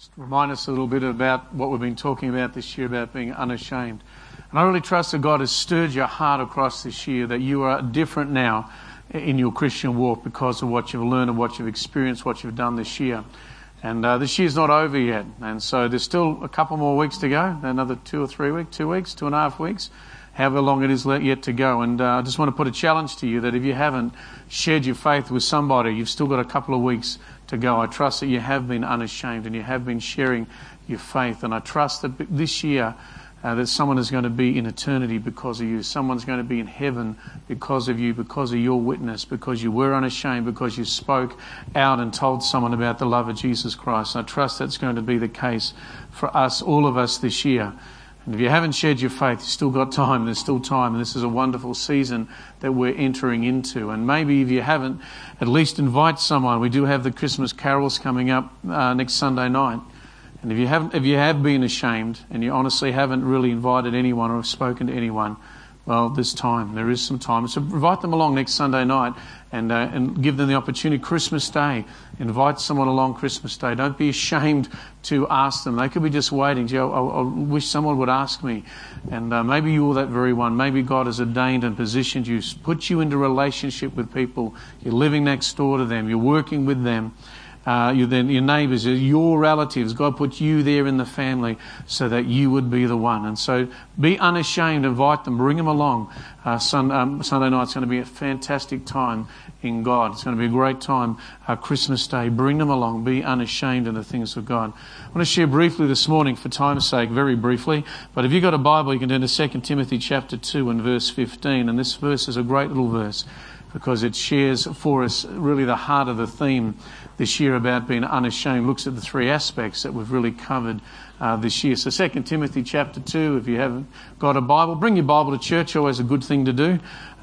Just remind us a little bit about what we've been talking about this year, about being unashamed. And I really trust that God has stirred your heart across this year, that you are different now in your Christian walk because of what you've learned and what you've experienced, what you've done this year. And this year's not over yet. And so there's still a couple more weeks to go, another 2 or 3 weeks, 2 weeks, 2.5 weeks, however long it is yet to go. And I just want to put a challenge to you that if you haven't shared your faith with somebody, you've still got a couple of weeks to go. I trust that you have been unashamed and you have been sharing your faith. And I trust that this year that someone is going to be in eternity because of you. Someone's going to be in heaven because of you, because of your witness, because you were unashamed, because you spoke out and told someone about the love of Jesus Christ. And I trust that's going to be the case for us, all of us this year. And if you haven't shared your faith, you've still got time. There's still time. And this is a wonderful season that we're entering into. And maybe if you haven't, at least invite someone. We do have the Christmas carols coming up next Sunday night. And if you have been ashamed and you honestly haven't really invited anyone or have spoken to anyone, well, there's time. There is some time. So invite them along next Sunday night and give them the opportunity. Christmas Day, invite someone along Christmas Day. Don't be ashamed to ask them. They could be just waiting. Gee, I wish someone would ask me. And maybe you're that very one. Maybe God has ordained and positioned you, put you into relationship with people. You're living next door to them. You're working with them. Your neighbours, your relatives. God put you there in the family so that you would be the one. And so be unashamed, invite them, bring them along. Sunday night's going to be a fantastic time in God. It's going to be a great time, Christmas Day. Bring them along, be unashamed in the things of God. I want to share briefly this morning, for time's sake, very briefly. But if you've got a Bible, you can turn to 2 Timothy chapter 2 and verse 15. And this verse is a great little verse because it shares for us really the heart of the theme this year about being unashamed. Looks at the three aspects that we've really covered this year. So 2 Timothy chapter 2, if you haven't got a Bible, bring your Bible to church, always a good thing to do.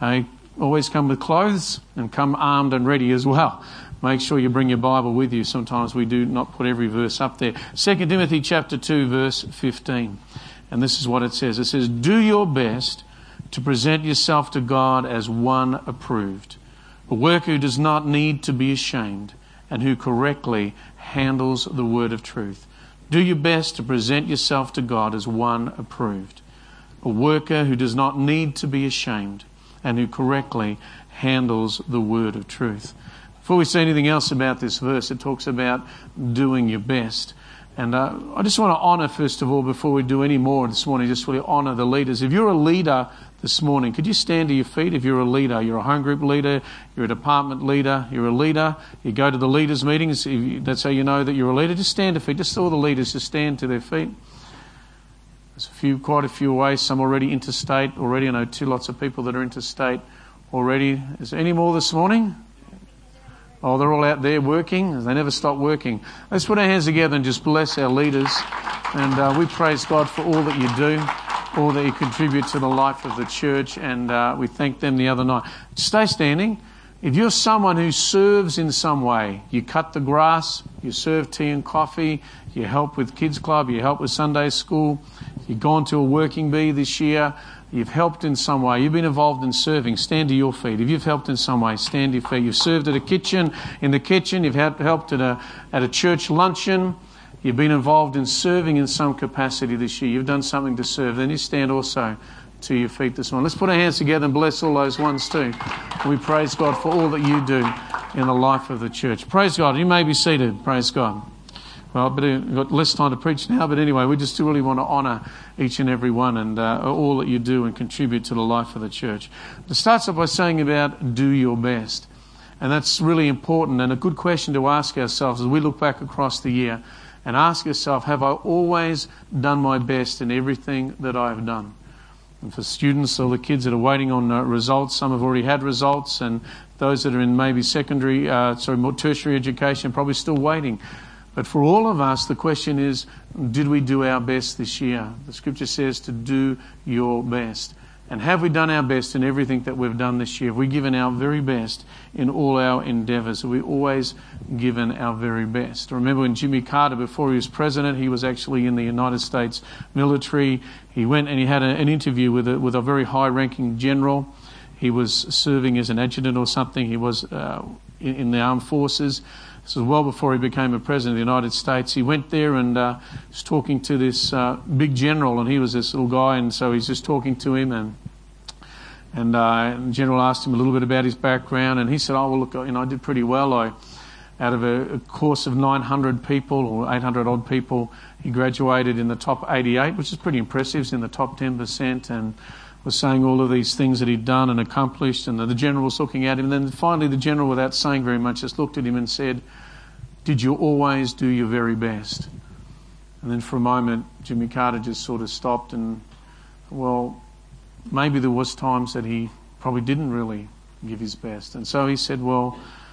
Always come with clothes and come armed and ready as well. Make sure you bring your Bible with you. Sometimes we do not put every verse up there. 2 Timothy chapter 2 verse 15. And this is what it says. It says, "Do your best to present yourself to God as one approved, a worker who does not need to be ashamed, and who correctly handles the word of truth." Do your best to present yourself to God as one approved, a worker who does not need to be ashamed, and who correctly handles the word of truth. Before we say anything else about this verse, it talks about doing your best. And I just want to honour, first of all, before we do any more this morning, just really honour the leaders. If you're a leader this morning, could you stand to your feet? If you're a leader, you're a home group leader, you're a department leader, you're a leader, you go to the leaders' meetings, that's how you know that you're a leader. Just stand to feet. Just all the leaders just stand to their feet. There's quite a few away, some already interstate already. I know lots of people that are interstate already. Is there any more this morning? Oh, they're all out there working. They never stop working. Let's put our hands together and just bless our leaders. And we praise God for all that you do, all that you contribute to the life of the church. And we thanked them the other night. Stay standing. If you're someone who serves in some way, you cut the grass, you serve tea and coffee, you help with kids club, you help with Sunday school, you've gone to a working bee this year, you've helped in some way, you've been involved in serving, stand to your feet. If you've helped in some way, stand to your feet. You've served at a kitchen, in the kitchen, you've helped at a church luncheon, you've been involved in serving in some capacity this year, you've done something to serve, then you stand also to your feet this morning. Let's put our hands together and bless all those ones too. We praise God for all that you do in the life of the church. Praise God. You may be seated. Praise God. Well, but we've got less time to preach now, but anyway, we just really want to honour each and every one and all that you do and contribute to the life of the church. It starts off by saying about do your best. And that's really important and a good question to ask ourselves as we look back across the year and ask yourself, have I always done my best in everything that I have done? And for students or the kids that are waiting on results, some have already had results, and those that are in maybe more tertiary education, probably still waiting. But for all of us, the question is, did we do our best this year? The scripture says to do your best. And have we done our best in everything that we've done this year? Have we given our very best in all our endeavours? Have we always given our very best? I remember when Jimmy Carter, before he was president, he was actually in the United States military. He went and he had an interview with a very high-ranking general. He was serving as an adjutant or something. He was in the armed forces. This was well before he became a president of the United States. He went there and was talking to this big general, and he was this little guy, and so he's just talking to him, and the general asked him a little bit about his background, and he said, oh, well, look, I did pretty well. Out of a course of 900 people, or 800 odd people, he graduated in the top 88, which is pretty impressive. He's in the top 10%, and was saying all of these things that he'd done and accomplished, and the general was looking at him. And then finally the general, without saying very much, just looked at him and said, did you always do your very best? And then for a moment, Jimmy Carter just sort of stopped and, well, maybe there was times that he probably didn't really give his best. And so he said, well,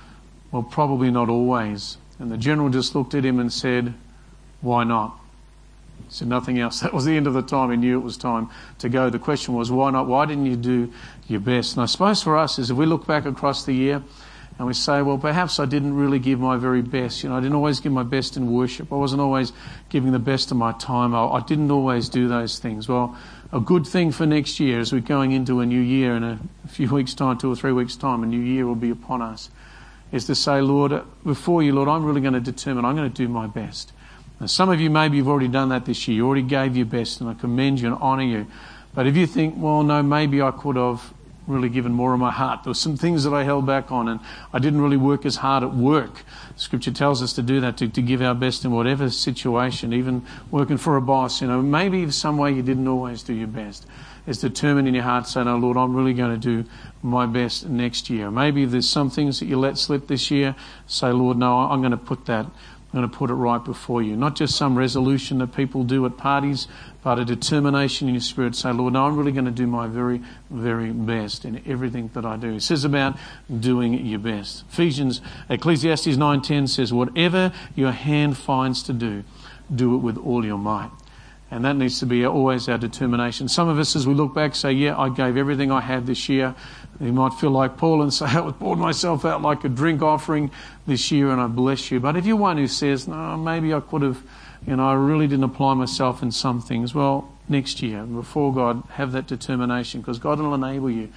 probably not always. And the general just looked at him and said, why not? He said nothing else. That was the end of the time. He knew it was time to go. The question was, why not? Why didn't you do your best? And I suppose for us is if we look back across the year and we say, well, perhaps I didn't really give my very best. I didn't always give my best in worship. I wasn't always giving the best of my time. I didn't always do those things. Well, a good thing for next year as we're going into a new year in a few weeks' time, 2 or 3 weeks' time, a new year will be upon us, is to say, Lord, before you, Lord, I'm really going to determine, I'm going to do my best. Now, some of you, maybe you've already done that this year. You already gave your best, and I commend you and honour you. But if you think, well, no, maybe I could have really given more of my heart. There were some things that I held back on, and I didn't really work as hard at work. Scripture tells us to do that, to give our best in whatever situation, even working for a boss. Maybe in some way you didn't always do your best. It's determined in your heart to say, no, Lord, I'm really going to do my best next year. Maybe if there's some things that you let slip this year, say, Lord, no, I'm going to put it right before you. Not just some resolution that people do at parties, but a determination in your spirit. Say, Lord, no, I'm really going to do my very, very best in everything that I do. It says about doing your best. Ecclesiastes 9:10 says, whatever your hand finds to do, do it with all your might. And that needs to be always our determination. Some of us, as we look back, say, yeah, I gave everything I had this year. You might feel like Paul and say, I poured myself out like a drink offering this year and I bless you. But if you're one who says, no, maybe I could have, I really didn't apply myself in some things. Well, next year, before God, have that determination, because God will enable you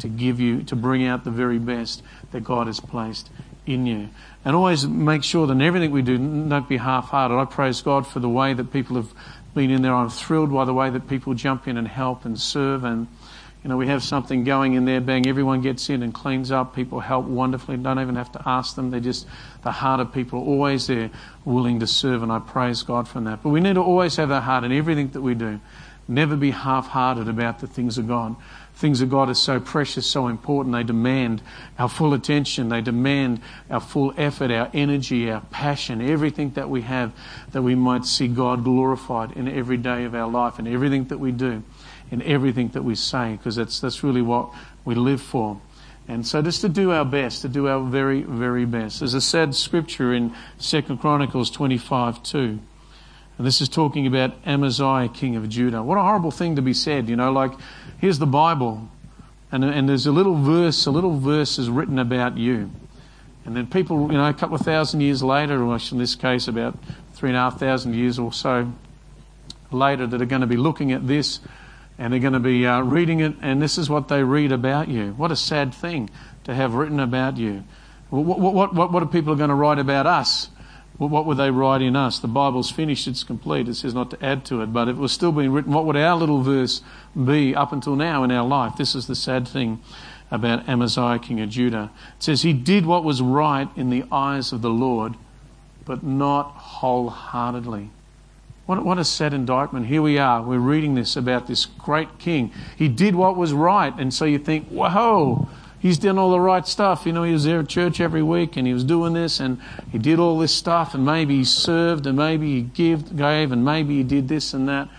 to bring out the very best that God has placed in you. And always make sure that in everything we do, don't be half-hearted. I praise God for the way that people have been in there. I'm thrilled by the way that people jump in and help and serve, and we have something going in there, bang, everyone gets in and cleans up. People help wonderfully. Don't even have to ask them. They're just the heart of people, always there, willing to serve, and I praise God for that. But we need to always have that heart in everything that we do. Never be half-hearted about the things of God. Things of God are so precious, so important. They demand our full attention. They demand our full effort, our energy, our passion, everything that we have, that we might see God glorified in every day of our life, in everything that we do, in everything that we say, because that's really what we live for. And so just to do our best, to do our very, very best. There's a sad scripture in 2 Chronicles 25:2. And this is talking about Amaziah, king of Judah. What a horrible thing to be said, here's the Bible, and there's a little verse is written about you. And then people, a couple of thousand years later, or in this case about 3,500 years or so later, that are going to be looking at this, and they're going to be reading it, and this is what they read about you. What a sad thing to have written about you. What are people going to write about us? What would they write in us? The Bible's finished, it's complete. It says not to add to it. But if it was still being written, what would our little verse be up until now in our life? This is the sad thing about Amaziah, king of Judah. It says he did what was right in the eyes of the Lord, but not wholeheartedly. What a sad indictment. Here we are. We're reading this about this great king. He did what was right. And so you think, whoa, he's done all the right stuff. He was there at church every week and he was doing this and he did all this stuff, and maybe he served and maybe he gave and maybe he did this and that.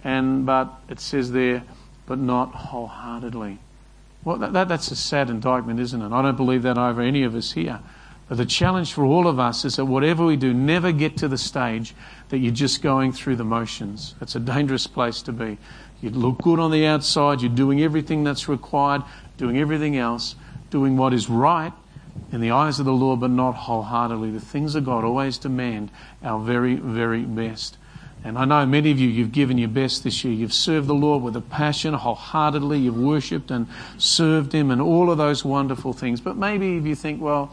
But it says there, but not wholeheartedly. Well, that's a sad indictment, isn't it? I don't believe that over any of us here. But the challenge for all of us is that whatever we do, never get to the stage that you're just going through the motions. That's a dangerous place to be. You look good on the outside, you're doing everything that's required, doing everything else, doing what is right in the eyes of the Lord, but not wholeheartedly. The things of God always demand our very, very best. And I know many of you, you've given your best this year. You've served the Lord with a passion, wholeheartedly. You've worshipped and served Him and all of those wonderful things. But maybe if you think, well,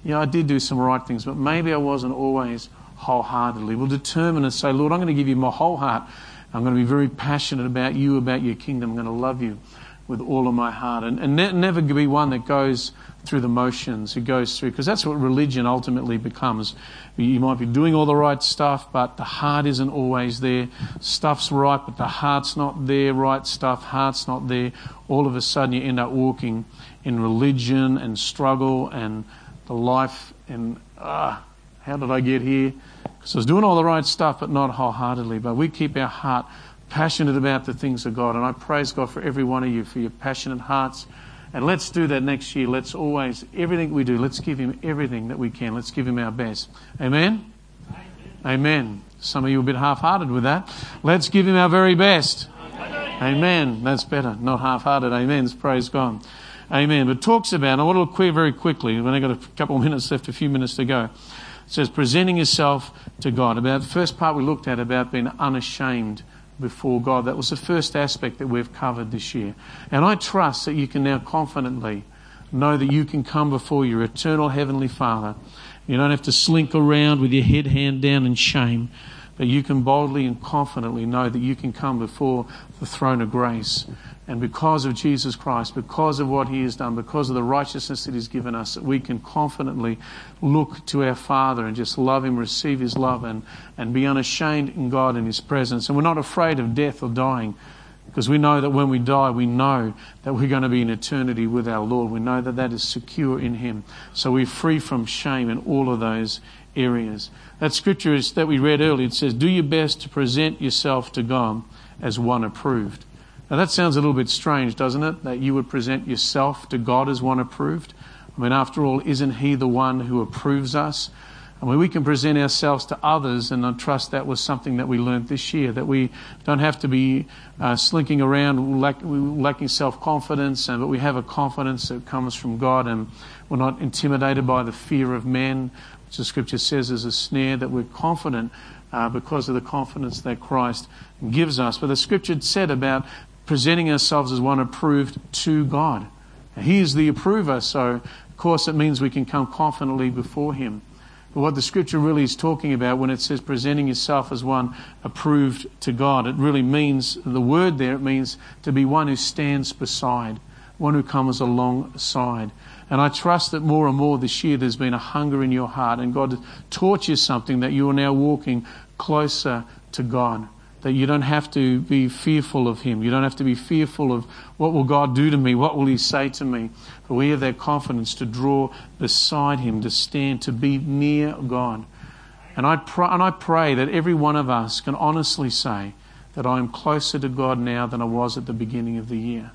yeah, I did do some right things, but maybe I wasn't always wholeheartedly. We'll determine and say, Lord, I'm going to give you my whole heart. I'm going to be very passionate about you, about your kingdom. I'm going to love you with all of my heart. And never be one that goes through the motions, who goes through, because that's what religion ultimately becomes. You might be doing all the right stuff, but the heart isn't always there. Stuff's right, but the heart's not there. Right stuff, heart's not there. All of a sudden you end up walking in religion and struggle and the life and, how did I get here? Because I was doing all the right stuff, but not wholeheartedly. But we keep our heart passionate about the things of God. And I praise God for every one of you, for your passionate hearts. And let's do that next year. Let's always, everything we do, let's give Him everything that we can. Let's give Him our best. Amen? Amen. Amen. Some of you are a bit half-hearted with that. Let's give Him our very best. Amen. Amen. That's better. Not half-hearted. Amen. Praise God. Amen. But talks about, I want to look very quickly. We've only got a couple of minutes left, a few minutes to go. It says, presenting yourself to God. About the first part we looked at, about being unashamed before God. That was the first aspect that we've covered this year. And I trust that you can now confidently know that you can come before your eternal Heavenly Father. You don't have to slink around with your head hanging down in shame, but you can boldly and confidently know that you can come before the throne of grace. And because of Jesus Christ, because of what He has done, because of the righteousness that He's given us, that we can confidently look to our Father and just love Him, receive His love, and be unashamed in God and His presence. And we're not afraid of death or dying, because we know that when we die, we know that we're going to be in eternity with our Lord. We know that that is secure in Him. So we're free from shame in all of those areas. That scripture is that we read earlier. It says, do your best to present yourself to God as one approved. Now that sounds a little bit strange, doesn't it? That you would present yourself to God as one approved. I mean, after all, isn't He the one who approves us? I mean, we can present ourselves to others, and I trust that was something that we learned this year, that we don't have to be slinking around lacking self-confidence, but we have a confidence that comes from God, and we're not intimidated by the fear of men, which the scripture says is a snare, that we're confident because of the confidence that Christ gives us. But the scripture said about presenting ourselves as one approved to God. He is the approver, so of course it means we can come confidently before Him. But what the scripture really is talking about when it says presenting yourself as one approved to God, it really means, the word there, it means to be one who stands beside, one who comes alongside. And I trust that more and more this year there's been a hunger in your heart, and God taught you something, that you are now walking closer to God. That you don't have to be fearful of Him. You don't have to be fearful of what will God do to me? What will He say to me? But we have that confidence to draw beside Him, to stand, to be near God. And I pray that every one of us can honestly say that I am closer to God now than I was at the beginning of the year.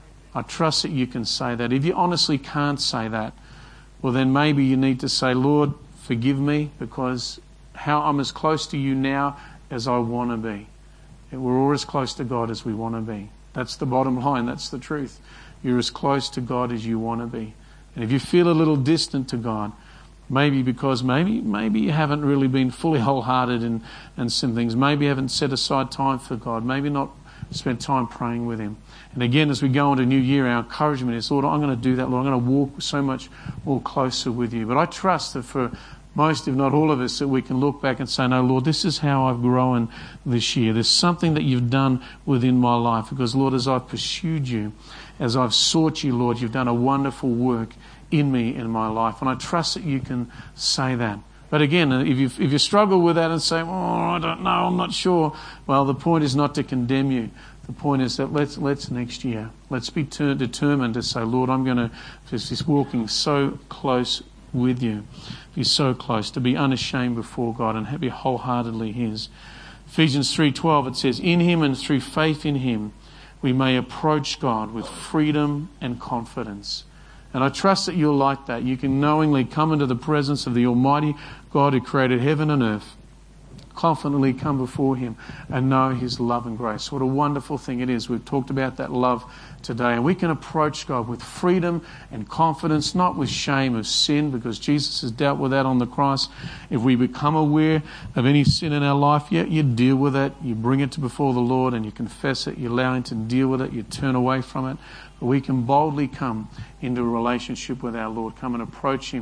I trust that you can say that. If you honestly can't say that, well then maybe you need to say, Lord, forgive me, because how I'm as close to you now as I want to be. We're all as close to God as we want to be. That's the bottom line. That's the truth. You're as close to God as you want to be. And if you feel a little distant to God, maybe because maybe you haven't really been fully wholehearted in some things. Maybe you haven't set aside time for God. Maybe not spent time praying with Him. And again, as we go into a new year, our encouragement is, Lord, I'm going to do that. Lord, I'm going to walk so much more closer with you. But I trust that for most, if not all of us, that we can look back and say, no, Lord, this is how I've grown this year. There's something that you've done within my life. Because, Lord, as I've pursued you, as I've sought you, Lord, you've done a wonderful work in me, in my life. And I trust that you can say that. But again, if you struggle with that and say, oh, I don't know, I'm not sure, well, the point is not to condemn you. The point is that let's next year, let's be determined to say, Lord, I'm going to just walking so close with you. Be so close, to be unashamed before God and be wholeheartedly His. Ephesians 3:12, it says, in Him and through faith in Him, we may approach God with freedom and confidence. And I trust that you're like that. You can knowingly come into the presence of the Almighty God who created heaven and earth, confidently come before Him and know His love and grace. What a wonderful thing it is. We've talked about that love today. And we can approach God with freedom and confidence, not with shame of sin, because Jesus has dealt with that on the cross. If we become aware of any sin in our life, you deal with it. You bring it before the Lord and you confess it. You allow Him to deal with it. You turn away from it. But we can boldly come into a relationship with our Lord. Come and approach Him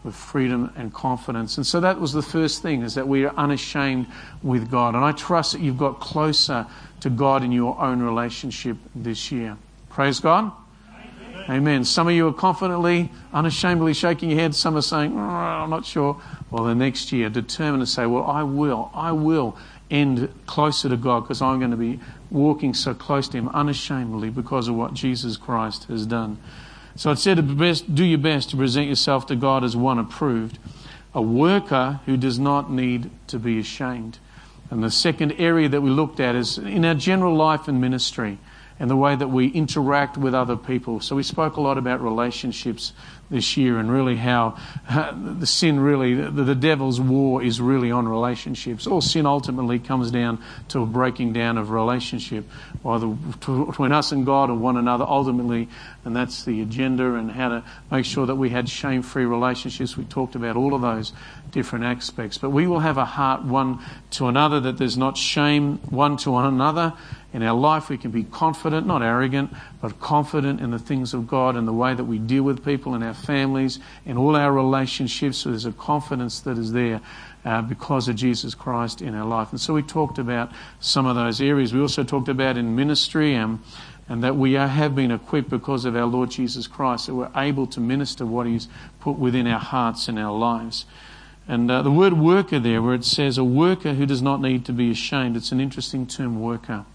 with freedom and confidence. And so that was the first thing, is that we are unashamed with God. And I trust that you've got closer to God in your own relationship this year. Praise God. Amen. Some of you are confidently, unashamedly shaking your head. Some are saying, I'm not sure. Well, the next year, determined to say, well, I will end closer to God, because I'm going to be walking so close to Him unashamedly because of what Jesus Christ has done. So it said, do your best to present yourself to God as one approved, a worker who does not need to be ashamed. And the second area that we looked at is in our general life and ministry, and the way that we interact with other people. So we spoke a lot about relationships this year, and really how the sin really, the devil's war is really on relationships. All sin ultimately comes down to a breaking down of relationship, either between us and God and one another ultimately, and that's the agenda, and how to make sure that we had shame-free relationships. We talked about all of those different aspects. But we will have a heart one to another, that there's not shame one to one another. In our life we can be confident, not arrogant, but confident in the things of God and the way that we deal with people in our families, in all our relationships. So there's a confidence that is there because of Jesus Christ in our life. And so we talked about some of those areas. We also talked about in ministry and that we have been equipped because of our Lord Jesus Christ, that we're able to minister what He's put within our hearts and our lives. And the word worker there, where it says a worker who does not need to be ashamed, it's an interesting term, worker.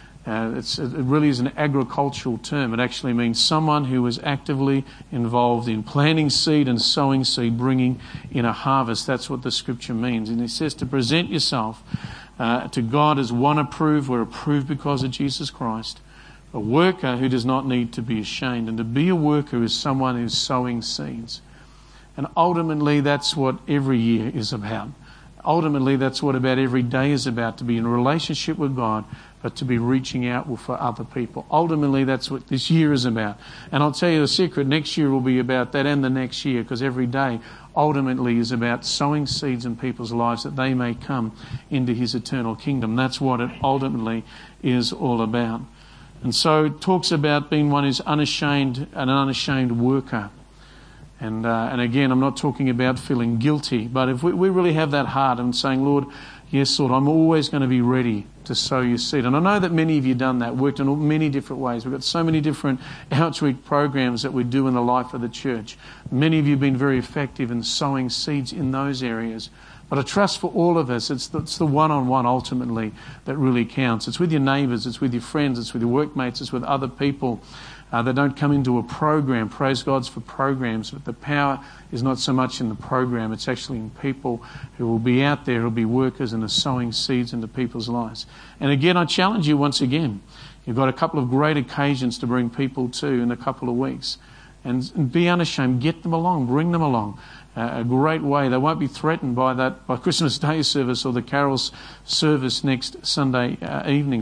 It really is an agricultural term. It actually means someone who is actively involved in planting seed and sowing seed, bringing in a harvest. That's what the scripture means. And it says to present yourself to God as one approved. We're approved because of Jesus Christ. A worker who does not need to be ashamed. And to be a worker is someone who's sowing seeds. And ultimately that's what every year is about. Ultimately that's what about every day is about, to be in a relationship with God, but to be reaching out for other people. Ultimately that's what this year is about. And I'll tell you the secret, next year will be about that, and the next year, because every day ultimately is about sowing seeds in people's lives that they may come into His eternal kingdom. That's what it ultimately is all about. And so it talks about being one who's unashamed, an unashamed worker. And again, I'm not talking about feeling guilty, but if we really have that heart and saying, Lord, yes, Lord, I'm always going to be ready to sow your seed. And I know that many of you have done that, worked in many different ways. We've got so many different outreach programs that we do in the life of the church. Many of you have been very effective in sowing seeds in those areas. But I trust for all of us, it's the one-on-one ultimately that really counts. It's with your neighbours, it's with your friends, it's with your workmates, it's with other people that don't come into a program. Praise God for programs, but the power is not so much in the program, it's actually in people who will be out there, who will be workers and are sowing seeds into people's lives. And again, I challenge you once again. You've got a couple of great occasions to bring people to in a couple of weeks. And be unashamed, get them along, bring them along. A great way. They won't be threatened by Christmas Day service or the carols service next Sunday evening.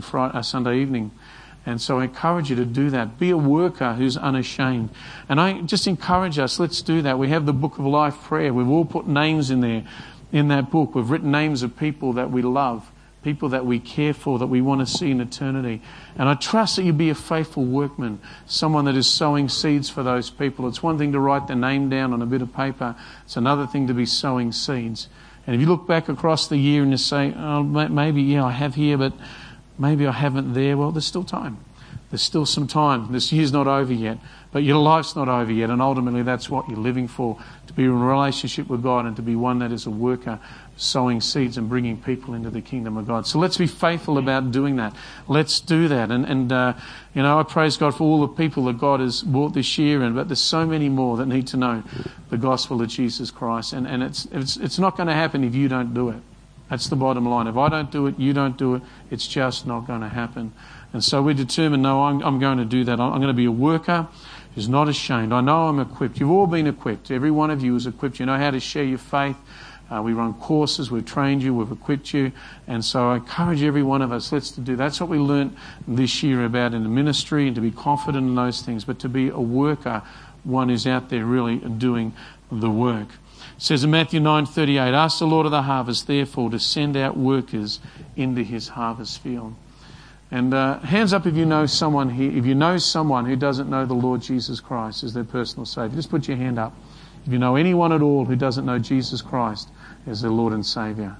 And so I encourage you to do that. Be a worker who's unashamed. And I just encourage us, let's do that. We have the Book of Life prayer. We've all put names in there, in that book. We've written names of people that we love, people that we care for, that we want to see in eternity. And I trust that you'll be a faithful workman, someone that is sowing seeds for those people. It's one thing to write their name down on a bit of paper. It's another thing to be sowing seeds. And if you look back across the year and you say, oh, maybe, I have here, but maybe I haven't there. Well, there's still time. There's still some time. This year's not over yet, but your life's not over yet. And ultimately that's what you're living for, to be in a relationship with God and to be one that is a worker, sowing seeds and bringing people into the kingdom of God. So let's be faithful about doing that. Let's do that. And I praise God for all the people that God has brought this year, but there's so many more that need to know the gospel of Jesus Christ. And it's not going to happen if you don't do it. That's the bottom line. If I don't do it, you don't do it, it's just not going to happen. And so we determined, no, I'm going to do that. I'm going to be a worker who's not ashamed. I know I'm equipped. You've all been equipped. Every one of you is equipped. You know how to share your faith. We run courses. We've trained you. We've equipped you. And so I encourage every one of us, let's do that. That's what we learnt this year about in the ministry, and to be confident in those things, but to be a worker, one who's out there really doing the work. It says in Matthew 9:38, ask the Lord of the harvest, therefore, to send out workers into His harvest field. And hands up if you know someone here, if you know someone who doesn't know the Lord Jesus Christ as their personal Saviour. Just put your hand up If you know anyone at all who doesn't know Jesus Christ as their Lord and Saviour,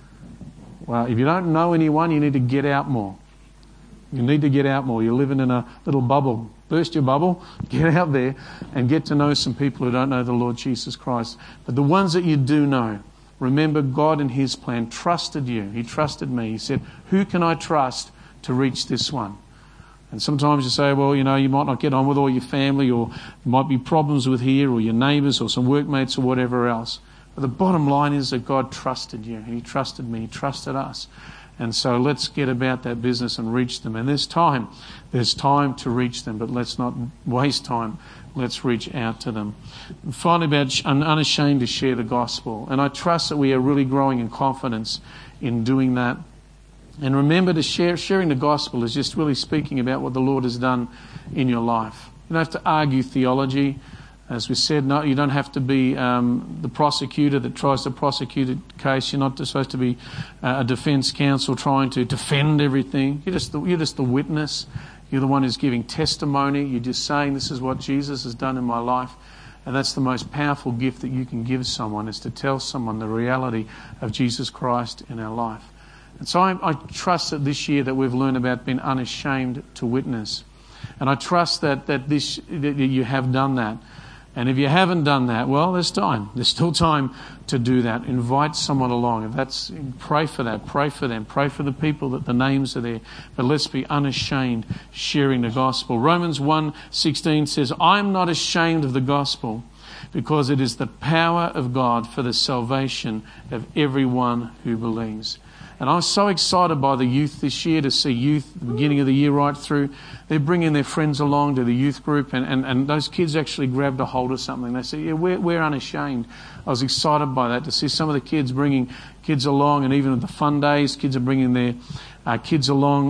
well, if you don't know anyone, you need to get out more. You need to get out more. You're living in a little bubble. Burst your bubble, get out there and get to know some people who don't know the Lord Jesus Christ. But the ones that you do know, remember God in His plan trusted you. He trusted me. He said, who can I trust to reach this one? And sometimes you say, well, you might not get on with all your family, or there might be problems with here, or your neighbours, or some workmates, or whatever else. But the bottom line is that God trusted you. He trusted me. He trusted us. And so let's get about that business and reach them. And there's time to reach them, but let's not waste time. Let's reach out to them. And finally, about unashamed to share the gospel. And I trust that we are really growing in confidence in doing that. And remember, sharing the gospel is just really speaking about what the Lord has done in your life. You don't have to argue theology. As we said, no, you don't have to be the prosecutor that tries to prosecute a case. You're not supposed to be a defence counsel trying to defend everything. You're just the witness. You're the one who's giving testimony. You're just saying, this is what Jesus has done in my life. And that's the most powerful gift that you can give someone, is to tell someone the reality of Jesus Christ in our life. And so I trust that this year that we've learned about being unashamed to witness. And I trust that you have done that. And if you haven't done that, well, there's time. There's still time to do that. Invite someone along. Pray for that. Pray for them. Pray for the people that the names are there. But let's be unashamed sharing the gospel. Romans 1:16 says, I am not ashamed of the gospel, because it is the power of God for the salvation of everyone who believes. And I was so excited by the youth this year, to see youth at the beginning of the year right through. They're bringing their friends along to the youth group, and those kids actually grabbed a hold of something. They said, yeah, we're unashamed. I was excited by that, to see some of the kids bringing kids along, and even at the fun days, kids are bringing their kids along,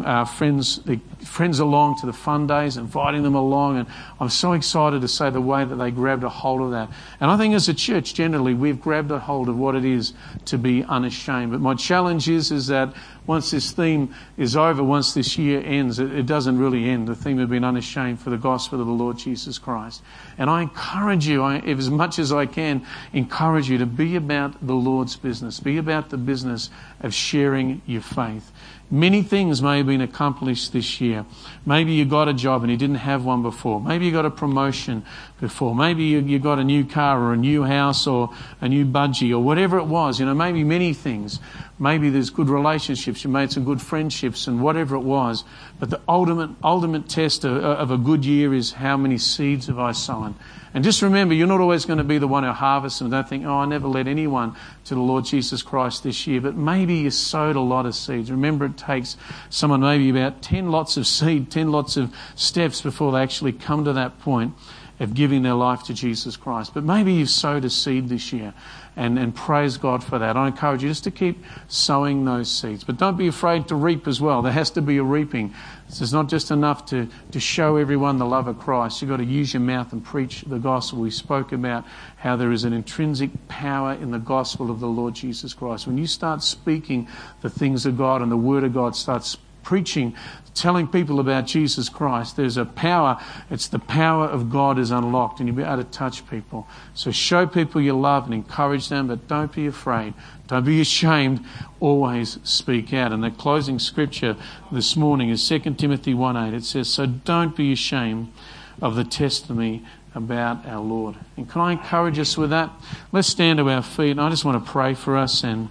friends along to the fun days, inviting them along. And I'm so excited to say the way that they grabbed a hold of that. And I think as a church, generally, we've grabbed a hold of what it is to be unashamed. But my challenge is that once this theme is over, once this year ends, it doesn't really end. The theme of being unashamed for the gospel of the Lord Jesus Christ. And I encourage you, as much as I can, encourage you to be about the Lord's business. Be about the business of sharing your faith. Many things may have been accomplished this year. Maybe you got a job and you didn't have one before. Maybe you got a promotion before. Maybe you got a new car or a new house or a new budgie or whatever it was. Maybe many things. Maybe there's good relationships. You made some good friendships and whatever it was. But the ultimate test of a good year is, how many seeds have I sown? And just remember, you're not always going to be the one who harvests, and don't think, I never led anyone to the Lord Jesus Christ this year. But maybe you sowed a lot of seeds. Remember, it takes someone maybe about 10 lots of seed, 10 lots of steps before they actually come to that point of giving their life to Jesus Christ. But maybe you've sowed a seed this year, and praise God for that. I encourage you just to keep sowing those seeds. But don't be afraid to reap as well. There has to be a reaping. It's not just enough to show everyone the love of Christ. You've got to use your mouth and preach the gospel. We spoke about how there is an intrinsic power in the gospel of the Lord Jesus Christ. When you start speaking the things of God and the Word of God starts preaching, telling people about Jesus Christ, there's a power. It's the power of God is unlocked, and you'll be able to touch people. So show people your love and encourage them, but don't be afraid. Don't be ashamed. Always speak out. And the closing scripture this morning is 2 Timothy 1:8. It says, so don't be ashamed of the testimony about our Lord. And can I encourage us with that? Let's stand to our feet, and I just want to pray for us, and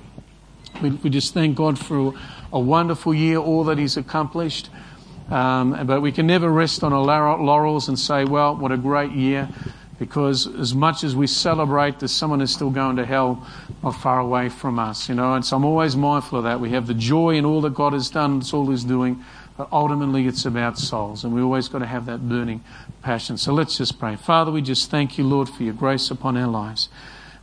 we just thank God for a wonderful year, all that He's accomplished. But we can never rest on our laurels and say, well, what a great year. Because as much as we celebrate, there's someone who's still going to hell not far away from us, And so I'm always mindful of that. We have the joy in all that God has done. It's all He's doing. But ultimately, it's about souls. And we always got to have that burning passion. So let's just pray. Father, we just thank You, Lord, for Your grace upon our lives.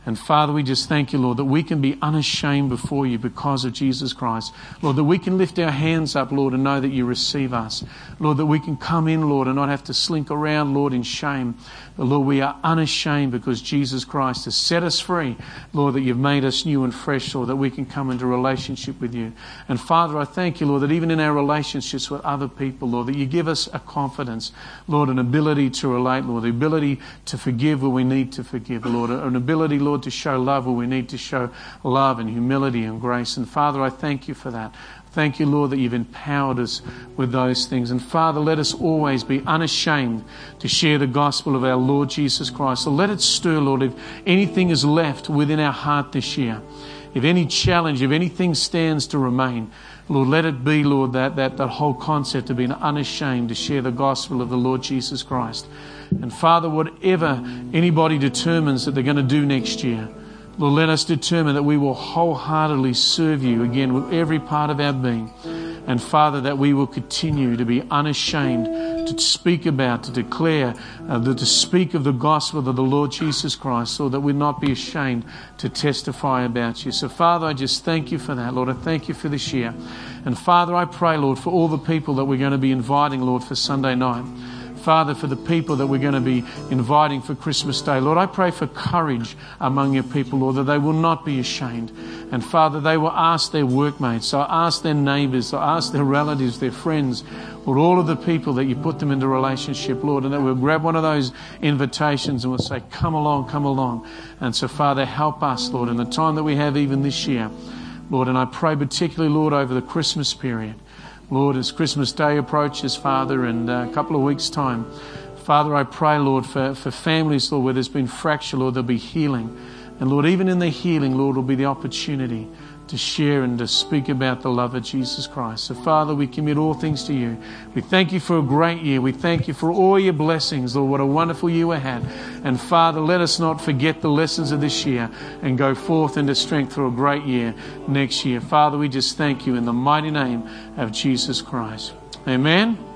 And Father, we just thank you, Lord, that we can be unashamed before you because of Jesus Christ. Lord, that we can lift our hands up, Lord, and know that you receive us. Lord, that we can come in, Lord, and not have to slink around, Lord, in shame. But Lord, we are unashamed because Jesus Christ has set us free. Lord, that you've made us new and fresh, Lord, that we can come into relationship with you. And Father, I thank you, Lord, that even in our relationships with other people, Lord, that you give us a confidence, Lord, an ability to relate, Lord, the ability to forgive where we need to forgive, Lord, an ability, Lord, to show love where we need to show love and humility and grace. And Father, I thank you for that. Thank you, Lord, that you've empowered us with those things. And Father, let us always be unashamed to share the gospel of our Lord Jesus Christ. So let it stir, Lord, if anything is left within our heart this year, if any challenge, if anything stands to remain, Lord, let it be, Lord, that whole concept of being unashamed to share the gospel of the Lord Jesus Christ. And Father, whatever anybody determines that they're going to do next year, Lord, let us determine that we will wholeheartedly serve you again with every part of our being. And Father, that we will continue to be unashamed to speak about, to declare, to speak of the gospel of the Lord Jesus Christ, so that we not be ashamed to testify about you. So Father, I just thank you for that, Lord. I thank you for this year. And Father, I pray, Lord, for all the people that we're going to be inviting, Lord, for Sunday night. Father, for the people that we're going to be inviting for Christmas Day, Lord, I pray for courage among your people, Lord, that they will not be ashamed. And Father, they will ask their workmates, they'll ask their neighbours, they'll ask their relatives, their friends, Lord, all of the people that you put them into relationship, Lord, and that we'll grab one of those invitations and we'll say, come along, come along. And so, Father, help us, Lord, in the time that we have even this year, Lord, and I pray particularly, Lord, over the Christmas period. Lord, as Christmas Day approaches, Father, in a couple of weeks' time, Father, I pray, Lord, for families, Lord, where there's been fracture, Lord, there'll be healing. And Lord, even in the healing, Lord, will be the opportunity to share and to speak about the love of Jesus Christ. So, Father, we commit all things to you. We thank you for a great year. We thank you for all your blessings, Lord. What a wonderful year we had. And, Father, let us not forget the lessons of this year and go forth into strength for a great year next year. Father, we just thank you in the mighty name of Jesus Christ. Amen.